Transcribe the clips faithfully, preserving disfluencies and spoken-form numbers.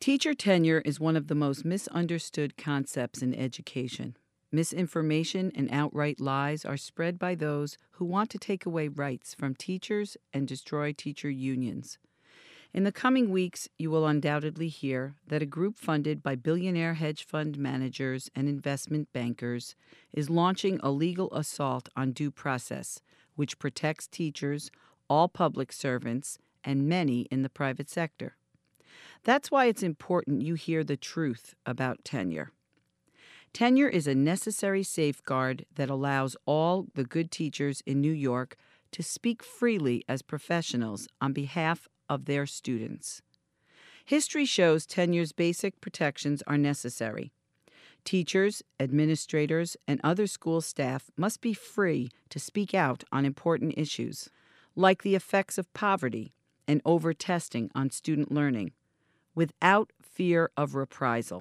Teacher tenure is one of the most misunderstood concepts in education. Misinformation and outright lies are spread by those who want to take away rights from teachers and destroy teacher unions. In the coming weeks, you will undoubtedly hear that a group funded by billionaire hedge fund managers and investment bankers is launching a legal assault on due process, which protects teachers, all public servants, and many in the private sector. That's why it's important you hear the truth about tenure. Tenure is a necessary safeguard that allows all the good teachers in New York to speak freely as professionals on behalf of their students. History shows tenure's basic protections are necessary. Teachers, administrators, and other school staff must be free to speak out on important issues, like the effects of poverty and over-testing on student learning, without fear of reprisal.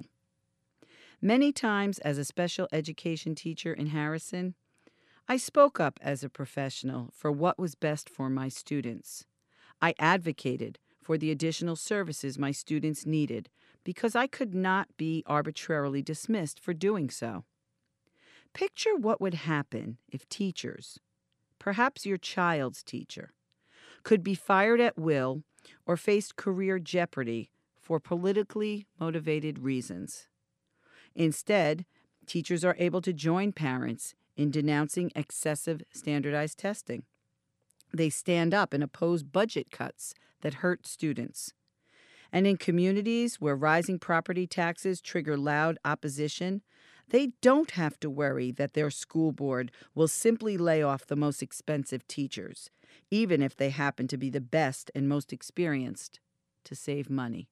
Many times as a special education teacher in Harrison, I spoke up as a professional for what was best for my students. I advocated for the additional services my students needed because I could not be arbitrarily dismissed for doing so. Picture what would happen if teachers, perhaps your child's teacher, could be fired at will or faced career jeopardy for politically motivated reasons. Instead, teachers are able to join parents in denouncing excessive standardized testing. They stand up and oppose budget cuts that hurt students. And in communities where rising property taxes trigger loud opposition, they don't have to worry that their school board will simply lay off the most expensive teachers, even if they happen to be the best and most experienced, to save money.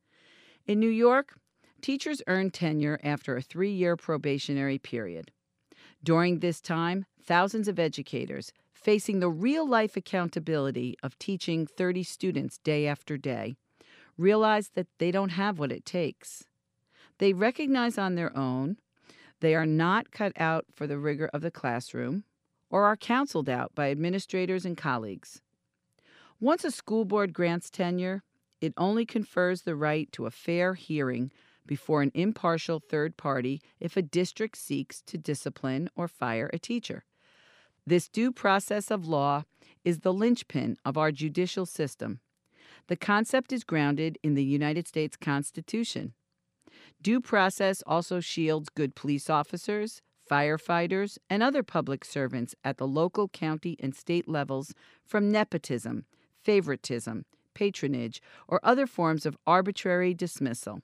In New York, teachers earn tenure after a three-year probationary period. During this time, thousands of educators, facing the real-life accountability of teaching thirty students day after day, realize that they don't have what it takes. They recognize on their own they are not cut out for the rigor of the classroom or are counseled out by administrators and colleagues. Once a school board grants tenure, it only confers the right to a fair hearing before an impartial third party if a district seeks to discipline or fire a teacher. This due process of law is the linchpin of our judicial system. The concept is grounded in the United States Constitution. Due process also shields good police officers, firefighters, and other public servants at the local, county, and state levels from nepotism, favoritism, patronage, or other forms of arbitrary dismissal.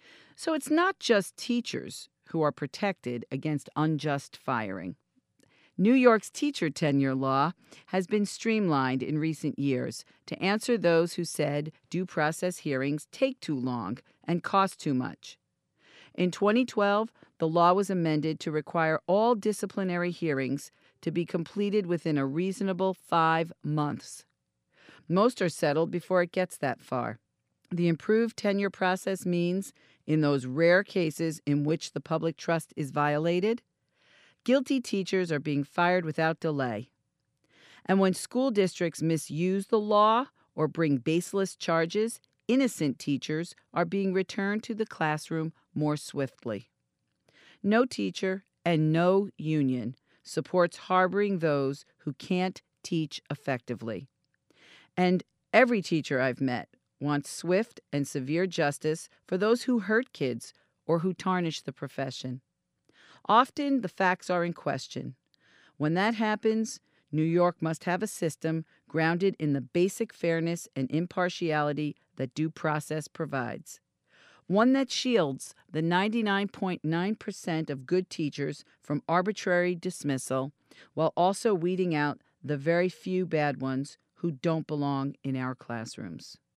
So it's not just teachers who are protected against unjust firing. New York's teacher tenure law has been streamlined in recent years to answer those who said due process hearings take too long and cost too much. In twenty twelve, the law was amended to require all disciplinary hearings to be completed within a reasonable five months. Most are settled before it gets that far. The improved tenure process means, in those rare cases in which the public trust is violated, guilty teachers are being fired without delay. And when school districts misuse the law or bring baseless charges, innocent teachers are being returned to the classroom more swiftly. No teacher and no union supports harboring those who can't teach effectively. And every teacher I've met wants swift and severe justice for those who hurt kids or who tarnish the profession. Often the facts are in question. When that happens, New York must have a system grounded in the basic fairness and impartiality that due process provides. One that shields the ninety-nine point nine percent of good teachers from arbitrary dismissal while also weeding out the very few bad ones who don't belong in our classrooms.